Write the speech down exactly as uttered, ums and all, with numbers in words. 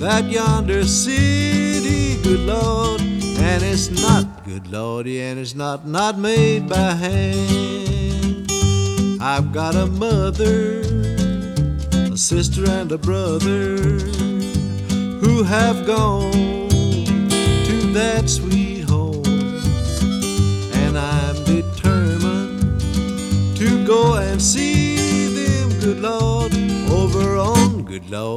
that yonder city, good Lord. And it's not, good Lordy, and it's not, not made by hand. I've got a mother, a sister and a brother who have gone to that sweet home, and I'm determined to go and see them, good Lord, over on, good Lord.